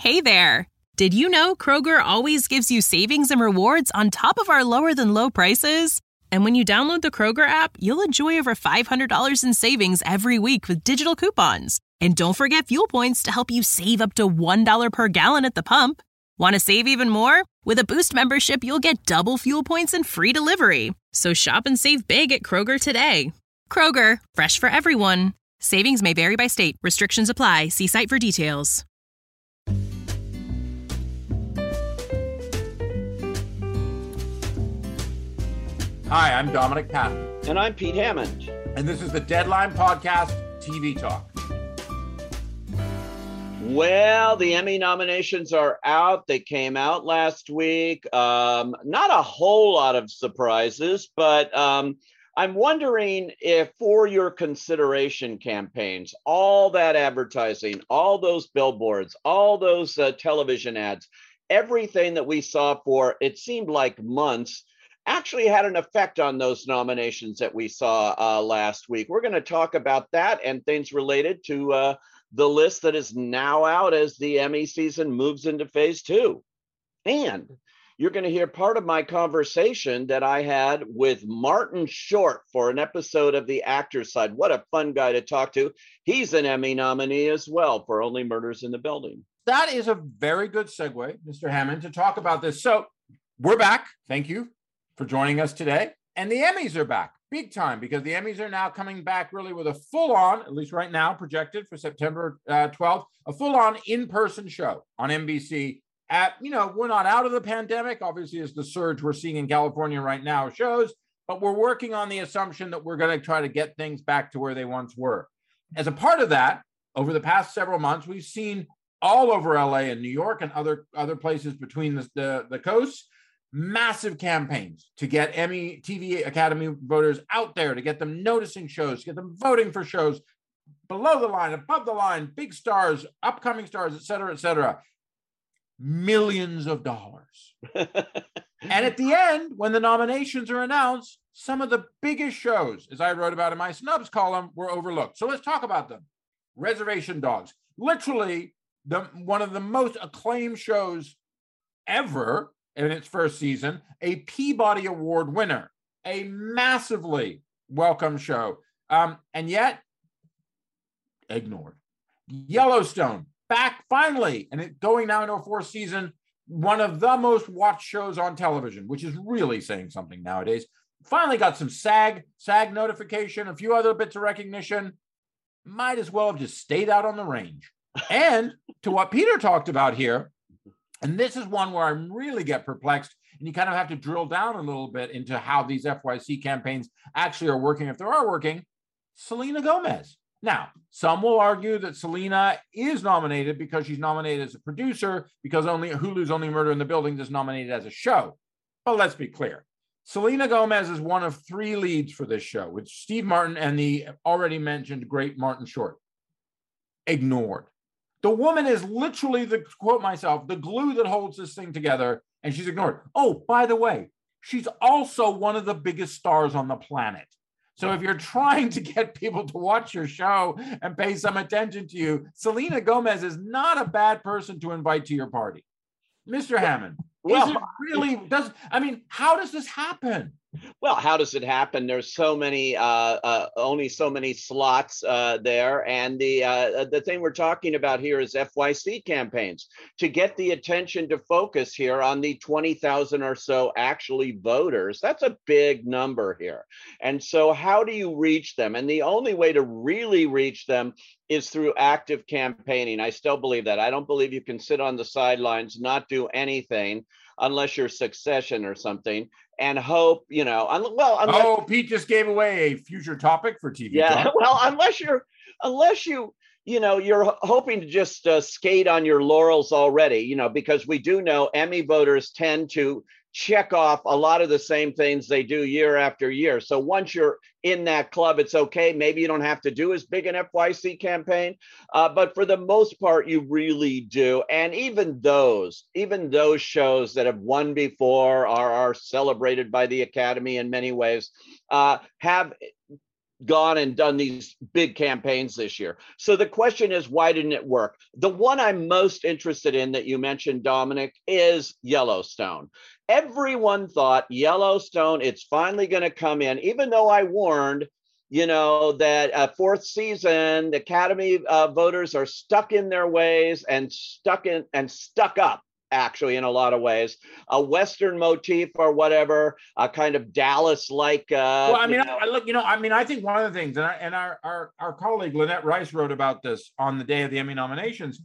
Hey there! Did you know Kroger always gives you savings and rewards on top of our lower-than-low prices? And when you download the Kroger app, you'll enjoy over $500 in savings every week with digital coupons. And don't forget fuel points to help you save up to $1 per gallon at the pump. Want to save even more? With a Boost membership, you'll get double fuel points and free delivery. So shop and save big at Kroger today. Kroger, fresh for everyone. Savings may vary by state. Restrictions apply. See site for details. Hi, I'm Dominic Patton. And I'm Pete Hammond. And this is the Deadline Podcast, TV Talk. Well, the Emmy nominations are out. They came out last week. Not a whole lot of surprises, but I'm wondering if for your consideration campaigns, all that advertising, all those billboards, all those television ads, everything that we saw for, it seemed like months, actually had an effect on those nominations that we saw last week. We're going to talk about that and things related to the list that is now out as the Emmy season moves into phase 2. And you're going to hear part of my conversation that I had with Martin Short for an episode of The Actors Side. What a fun guy to talk to. He's an Emmy nominee as well for Only Murders in the Building. That is a very good segue, Mr. Hammond, to talk about this. So we're back. Thank you for joining us today. And the Emmys are back big time because the Emmys are now coming back really with a full-on, at least right now, projected for September 12th, a full-on in-person show on NBC. We're not out of the pandemic, obviously, as the surge we're seeing in California right now shows, but we're working on the assumption that we're going to try to get things back to where they once were. As a part of that, over the past several months, we've seen all over LA and New York and other places between the coasts, massive campaigns to get Emmy TV Academy voters out there, to get them noticing shows, to get them voting for shows below the line, above the line, big stars, upcoming stars, et cetera, et cetera. Millions of dollars. And at the end, when the nominations are announced, some of the biggest shows, as I wrote about in my snubs column, were overlooked. So let's talk about them. Reservation Dogs, literally one of the most acclaimed shows ever in its first season, a Peabody Award winner, a massively welcome show, and yet ignored. Yellowstone, back finally, and it going now into a fourth season, one of the most watched shows on television, which is really saying something nowadays. Finally got some SAG notification, a few other bits of recognition. Might as well have just stayed out on the range. And to what Peter talked about here, and this is one where I really get perplexed, and you kind of have to drill down a little bit into how these FYC campaigns actually are working, if they are working. Selena Gomez. Now, some will argue that Selena is nominated because she's nominated as a producer, because Hulu's Only Murder in the Building is nominated as a show. But let's be clear. Selena Gomez is one of 3 leads for this show, with Steve Martin and the already mentioned great Martin Short. Ignored. The woman is literally, to quote myself, the glue that holds this thing together, and she's ignored. Oh, by the way, she's also one of the biggest stars on the planet. So if you're trying to get people to watch your show and pay some attention to you, Selena Gomez is not a bad person to invite to your party. Mr. Hammond, how does this happen? Well, how does it happen? There's so many, only so many slots there. And the thing we're talking about here is FYC campaigns to get the attention to focus here on the 20,000 or so actually voters. That's a big number here. And so how do you reach them? And the only way to really reach them is through active campaigning. I still believe that. I don't believe you can sit on the sidelines, not do anything unless you're Succession or something, and hope, Pete just gave away a future topic for TV. Yeah, Talk. well, unless you're hoping to just skate on your laurels already, because we do know Emmy voters tend to check off a lot of the same things they do year after year. So once you're in that club, it's okay. Maybe you don't have to do as big an FYC campaign, but for the most part, you really do. And even those shows that have won before are celebrated by the Academy in many ways, have gone and done these big campaigns this year. So the question is, why didn't it work? The one I'm most interested in that you mentioned, Dominic, is Yellowstone. Everyone thought Yellowstone, it's finally going to come in, even though I warned, that fourth season, the Academy voters are stuck in their ways and stuck up, actually, in a lot of ways, a Western motif or whatever, a kind of Dallas-like. I think one of the things, and our colleague Lynette Rice wrote about this on the day of the Emmy nominations.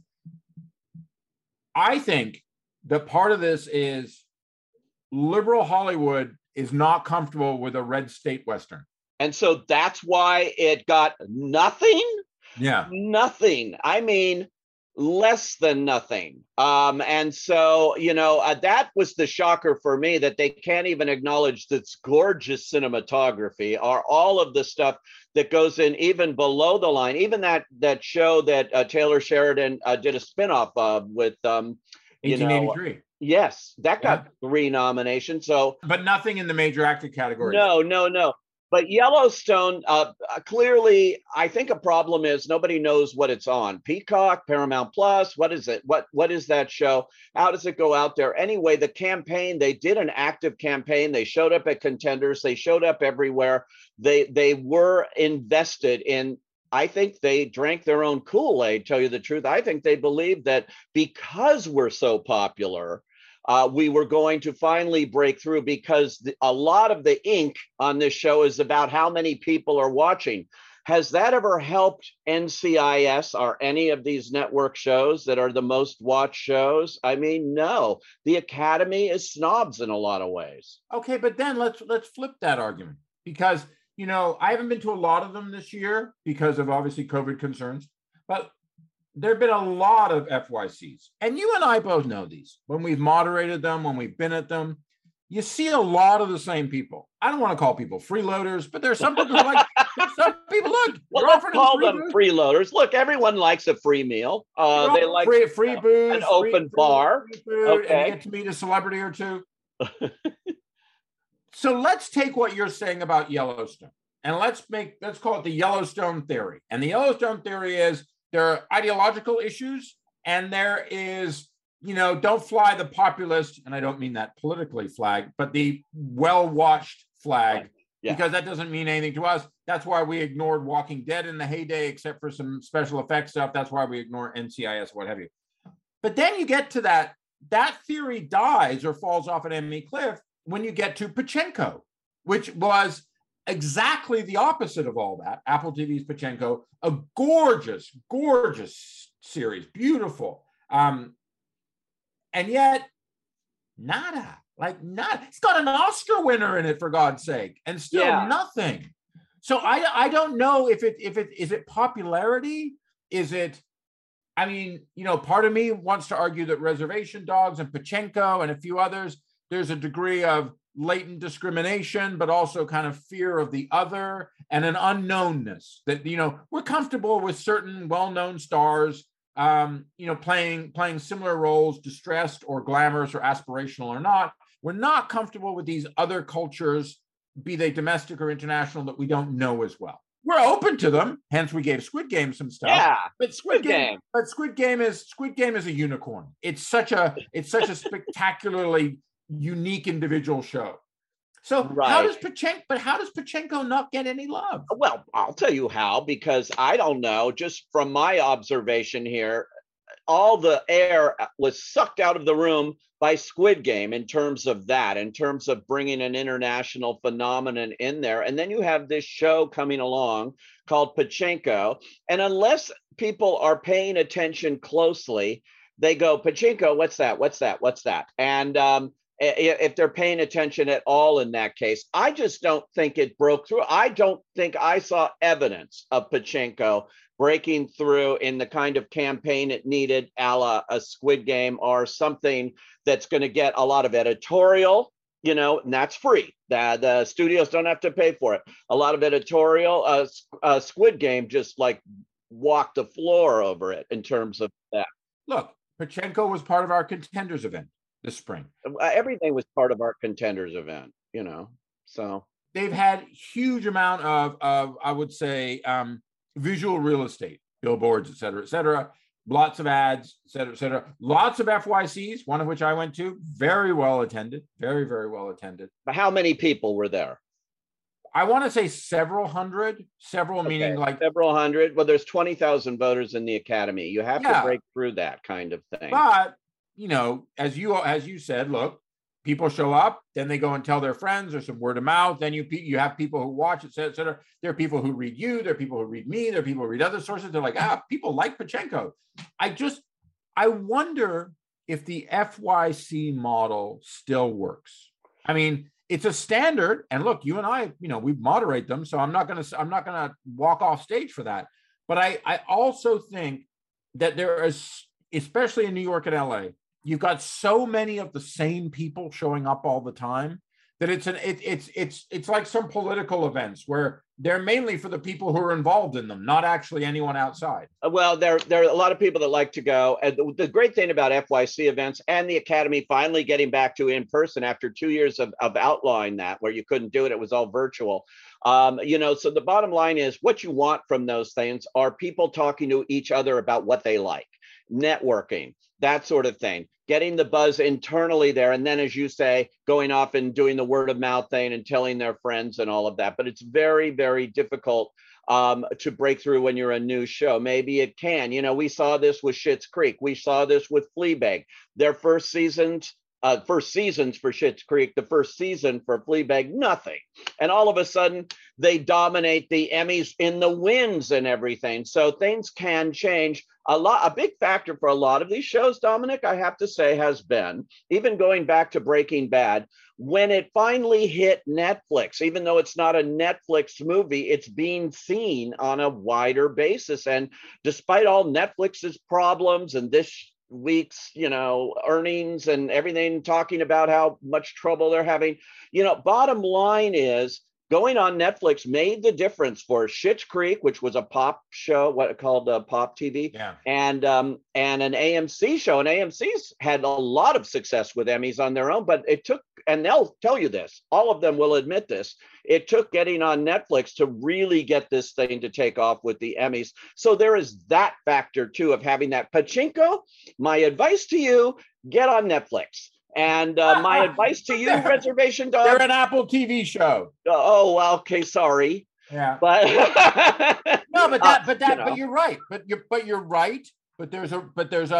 I think that part of this is liberal Hollywood is not comfortable with a red state Western. And so that's why it got nothing. Yeah. Nothing. I mean, less than nothing. And so, that was the shocker for me, that they can't even acknowledge this gorgeous cinematography or all of the stuff that goes in even below the line. Even that show that Taylor Sheridan did a spinoff of with, 1883. Yes, that got 3 nominations. So, but nothing in the major actor category. No. But Yellowstone, clearly, I think a problem is nobody knows what it's on. Peacock, Paramount Plus, what is it? What is that show? How does it go out there? Anyway, the campaign, they did an active campaign. They showed up at Contenders. They showed up everywhere. They were invested in. I think they drank their own Kool-Aid, tell you the truth. I think they believed that because we're so popular, we were going to finally break through, because a lot of the ink on this show is about how many people are watching. Has that ever helped NCIS or any of these network shows that are the most watched shows? I mean, no. The Academy is snobs in a lot of ways. Okay, but then let's flip that argument, because I haven't been to a lot of them this year because of obviously COVID concerns, but there have been a lot of FYCs, and you and I both know these. When we've moderated them, when we've been at them, you see a lot of the same people. I don't want to call people freeloaders, but there's some people who like. Some people look. Well, let's call them freeloaders. Look, everyone likes a free meal. They like free booze, an open bar. Free food, okay, and you get to meet a celebrity or two. So let's take what you're saying about Yellowstone, and let's call it the Yellowstone theory. And the Yellowstone theory is, there are ideological issues, and there is, don't fly the populist, and I don't mean that politically flag, but the well-watched flag, because that doesn't mean anything to us. That's why we ignored Walking Dead in the heyday, except for some special effects stuff. That's why we ignore NCIS, what have you. But then you get to that theory dies or falls off an enemy cliff when you get to Pachinko, which was exactly the opposite of all that. Apple TV's Pachinko, a gorgeous, gorgeous series, beautiful. And yet, nada. It's got an Oscar winner in it, for God's sake, and still nothing. So I don't know if it popularity? Is it, part of me wants to argue that Reservation Dogs and Pachinko and a few others, there's a degree of latent discrimination, but also kind of fear of the other and an unknownness that, we're comfortable with certain well-known stars, playing similar roles, distressed or glamorous or aspirational or not. We're not comfortable with these other cultures, be they domestic or international, that we don't know as well. We're open to them. Hence, we gave Squid Game some stuff. Yeah, but Squid Game is a unicorn. It's such a spectacularly unique individual show. So how does Pachinko not get any love? Well, I'll tell you how, because I don't know, just from my observation here, all the air was sucked out of the room by Squid Game in terms of bringing an international phenomenon in there. And then you have this show coming along called Pachinko. And unless people are paying attention closely, they go, Pachinko, what's that? And if they're paying attention at all in that case, I just don't think it broke through. I don't think I saw evidence of Pachinko breaking through in the kind of campaign it needed, a la a Squid Game or something that's going to get a lot of editorial, and that's free. The studios don't have to pay for it. A lot of editorial. Squid Game just walked the floor over it in terms of that. Look, Pachinko was part of our Contenders event this spring. Everything was part of our Contenders event, so. they've had huge amount of I would say, visual real estate, billboards, et cetera, lots of ads, et cetera, lots of FYCs, one of which I went to, very well attended, very, very well attended. But how many people were there? I want to say several hundred, meaning like several hundred. Well, there's 20,000 voters in the Academy. You have to break through that kind of thing. But, as you said, look, people show up, then they go and tell their friends, or some word of mouth. Then you have people who watch, et cetera. There are people who read you. There are people who read me. There are people who read other sources. They're like, people like Pachenko. I wonder if the FYC model still works. I mean, it's a standard, and look, you and I, we moderate them, so I'm not gonna walk off stage for that. But I also think that there is, especially in New York and LA, you've got so many of the same people showing up all the time that it's like some political events where they're mainly for the people who are involved in them, not actually anyone outside. Well, there are a lot of people that like to go. And the great thing about FYC events and the Academy finally getting back to in person after 2 years of outlawing that, where you couldn't do it, it was all virtual. So the bottom line is what you want from those things are people talking to each other about what they like, networking, that sort of thing, getting the buzz internally there. And then, as you say, going off and doing the word of mouth thing and telling their friends and all of that. But it's very, very difficult to break through when you're a new show. Maybe it can. We saw this with Schitt's Creek. We saw this with Fleabag. Their first seasons for Schitt's Creek, the first season for Fleabag, nothing. And all of a sudden, they dominate the Emmys in the wins and everything. So things can change. A big factor for a lot of these shows, Dominic, I have to say, has been, even going back to Breaking Bad, when it finally hit Netflix, even though it's not a Netflix movie, it's being seen on a wider basis. And despite all Netflix's problems and this week's, earnings and everything, talking about how much trouble they're having, bottom line is, going on Netflix made the difference for Schitt's Creek, which was a pop show, called Pop TV, and an AMC show. And AMC's had a lot of success with Emmys on their own, but it took, and they'll tell you this, all of them will admit this, it took getting on Netflix to really get this thing to take off with the Emmys. So there is that factor too of having that. Pachinko, my advice to you, get on Netflix. And my advice to you, Reservation Dogs. They're an Apple TV show. Oh, well, okay, sorry. Yeah. But no, but you're right. But you're right. But there's a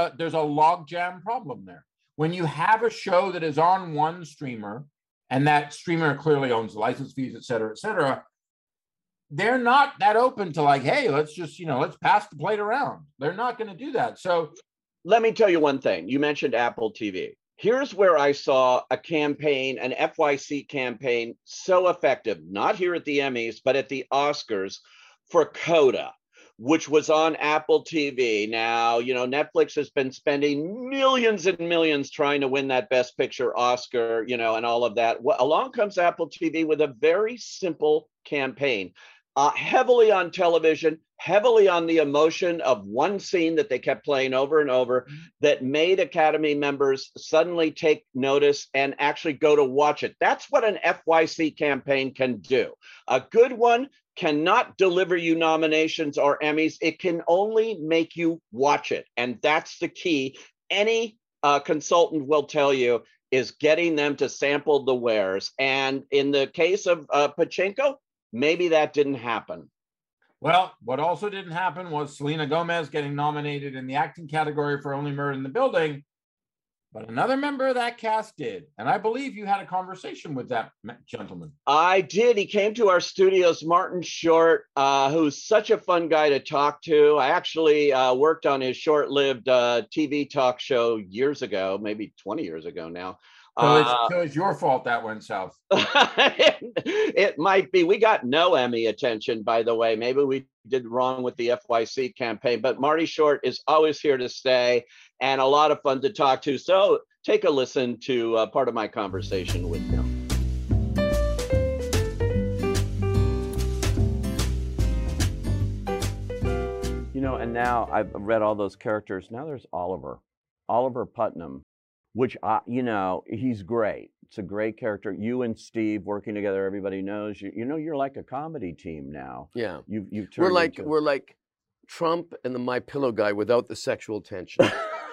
logjam problem there. When you have a show that is on one streamer, and that streamer clearly owns the license fees, et cetera, they're not that open to like, hey, let's just, let's pass the plate around. They're not going to do that. So let me tell you one thing. You mentioned Apple TV. Here's where I saw a campaign, an FYC campaign, so effective, not here at the Emmys, but at the Oscars, for Coda, which was on Apple TV. Now, Netflix has been spending millions and millions trying to win that Best Picture Oscar, and all of that. Well, along comes Apple TV with a very simple campaign. Heavily on television, heavily on the emotion of one scene that they kept playing over and over, that made Academy members suddenly take notice and actually go to watch it. That's what an FYC campaign can do. A good one cannot deliver you nominations or Emmys. It can only make you watch it. And that's the key. Any consultant will tell you is getting them to sample the wares. And in the case of Pachinko, maybe that didn't happen. Well, what also didn't happen was Selena Gomez getting nominated in the acting category for Only Murder in the Building, but another member of that cast did. And I believe you had a conversation with that gentleman. I did. He came to our studios, Martin Short, who's such a fun guy to talk to. I actually worked on his short-lived TV talk show years ago, maybe 20 years ago now. So it's your fault that went south. It might be. We got no Emmy attention, by the way. Maybe we did wrong with the FYC campaign, but Marty Short is always here to stay and a lot of fun to talk to. So take a listen to part of my conversation with him. And now I've read all those characters. Now there's Oliver Putnam. which he's great. It's a great character. You and Steve working together, everybody knows you. You're like a comedy team now. Yeah, you've turned we're like Trump and the My Pillow guy without the sexual tension.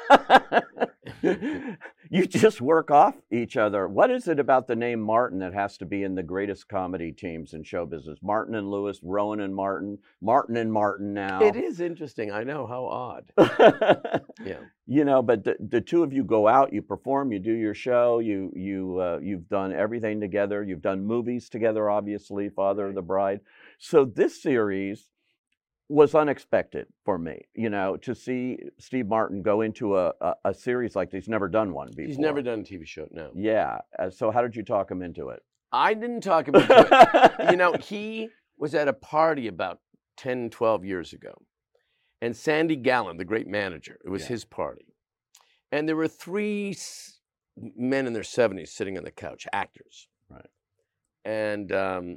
You just work off each other. What is it about the name Martin that has to be in the greatest comedy teams in show business? Martin and Lewis, Rowan and Martin, Martin and Martin now. It is interesting. I know, how odd. Yeah. But the two of you go out, you perform, you do your show, you've done everything together. You've done movies together, obviously, Father of the Bride. So this series was unexpected for me, to see Steve Martin go into a series like this. He's never done one before. He's never done a TV show, no. Yeah. So how did you talk him into it? I didn't talk him into it. He was at a party about 10, 12 years ago. And Sandy Gallen, the great manager, it was his party. And there were 3 men in their 70s sitting on the couch, actors. Right. And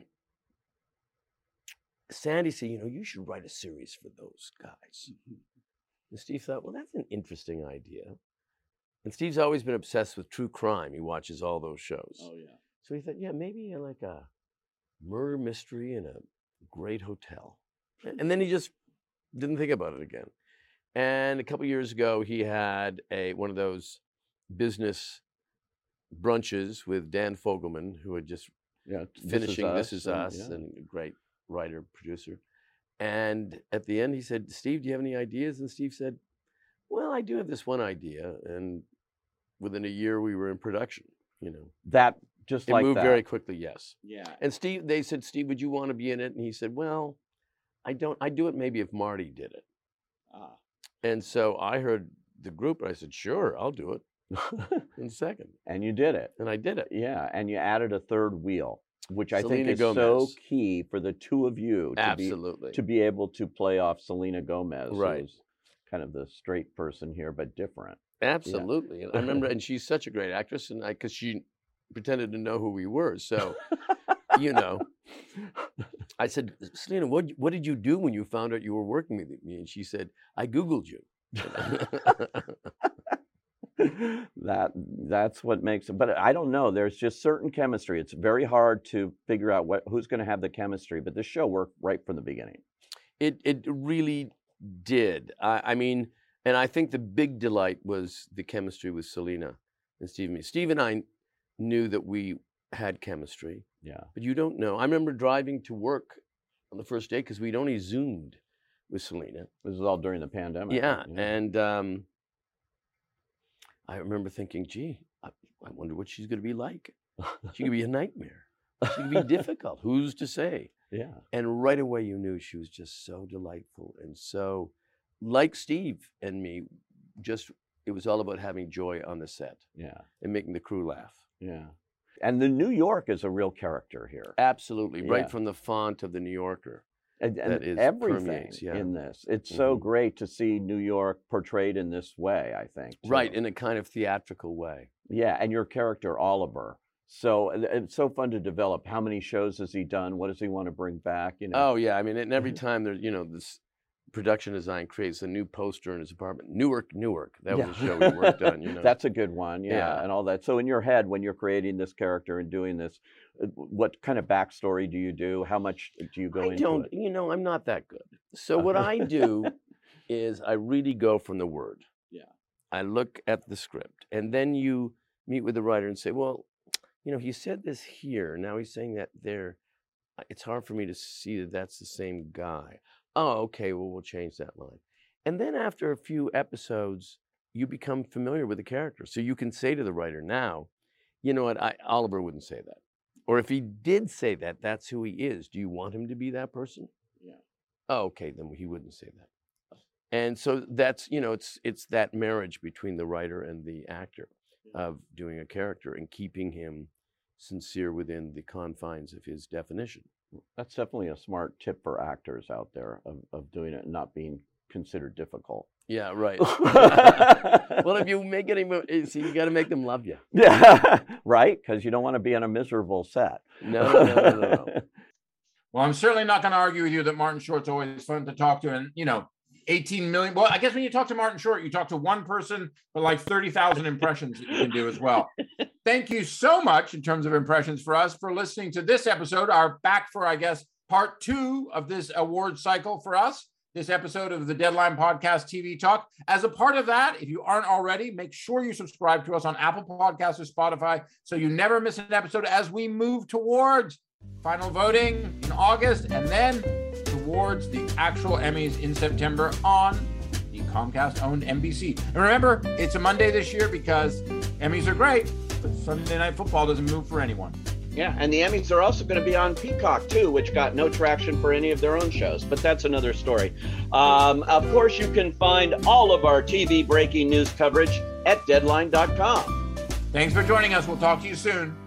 Sandy said, you should write a series for those guys. And Steve thought, well, that's an interesting idea. And Steve's always been obsessed with true crime. He watches all those shows. Oh, yeah. So he thought, maybe like a murder mystery in a great hotel. And then he just didn't think about it again. And a couple years ago, he had one of those business brunches with Dan Fogelman, who had just finishing This Is Us, and a great writer, producer. And at the end, he said, Steve, do you have any ideas? And Steve said, well, I do have this one idea. And within a year, we were in production, That just it like moved that. very quickly, yes. Yeah. And they said, Steve, would you want to be in it? And he said, well, I don't. I'd do it maybe if Marty did it. And so I heard the group, and I said, sure, I'll do it in a second. And you did it. And I did it. Yeah, and you added a third wheel, which I think Selena is Gomez. So key for the two of you Absolutely. to be able to play off Selena Gomez, Right. who's kind of the straight person here, but different. Absolutely. And I remember, and she's such a great actress, and because she pretended to know who we were. So, I said, Selena, what did you do when you found out you were working with me? And she said, I Googled you. That's what makes it. But I don't know. There's just certain chemistry. It's very hard to figure out who's going to have the chemistry. But this show worked right from the beginning. It really did. I mean, and I think the big delight was the chemistry with Selena and Steve. Steve and I knew that we had chemistry. Yeah. But you don't know. I remember driving to work on the first day because we'd only Zoomed with Selena. This was all during the pandemic. Yeah. And I remember thinking, gee, I wonder what she's going to be like. She could be a nightmare. She could be difficult. Who's to say? Yeah. And right away you knew she was just so delightful and so, like Steve and me, it was all about having joy on the set. Yeah. And making the crew laugh. Yeah. And the New York is a real character here. Absolutely. Yeah. Right from the font of the New Yorker. And everything permeates, in this. It's so great to see New York portrayed in this way, I think. Too. Right, in a kind of theatrical way. Yeah, and your character, Oliver. So it's so fun to develop. How many shows has he done? What does he want to bring back? Oh, yeah. I mean, and every time there's, this production design creates a new poster in his apartment. Newark. That was a show we worked on, That's a good one, yeah, and all that. So in your head, when you're creating this character and doing this, what kind of backstory do you do? How much do you go into it? I'm not that good. So what I do is I really go from the word. Yeah. I look at the script, and then you meet with the writer and say, well, he said this here. Now he's saying that there. It's hard for me to see that that's the same guy. Oh, okay, well, we'll change that line. And then after a few episodes, you become familiar with the character. So you can say to the writer now, you know what, Oliver wouldn't say that. Or if he did say that, that's who he is. Do you want him to be that person? Yeah. Oh, okay, then he wouldn't say that. And so that's, it's that marriage between the writer and the actor of doing a character and keeping him sincere within the confines of his definition. That's definitely a smart tip for actors out there of doing it and not being considered difficult. Yeah, right. Well, if you make any, you got to make them love you. Yeah, right? Because you don't want to be on a miserable set. No. Well, I'm certainly not going to argue with you that Martin Short's always fun to talk to. And, 18 million. Well, I guess when you talk to Martin Short, you talk to one person for like 30,000 impressions that you can do as well. Thank you so much in terms of impressions for us for listening to this episode, our back for, I guess, part 2 of this award cycle for us, this episode of the Deadline Podcast TV Talk. As a part of that, if you aren't already, make sure you subscribe to us on Apple Podcasts or Spotify so you never miss an episode as we move towards final voting in August and then towards the actual Emmys in September on the Comcast-owned NBC. And remember, it's a Monday this year because Emmys are great, but Sunday Night Football doesn't move for anyone. Yeah, and the Emmys are also going to be on Peacock, too, which got no traction for any of their own shows, but that's another story. Of course, you can find all of our TV breaking news coverage at Deadline.com. Thanks for joining us. We'll talk to you soon.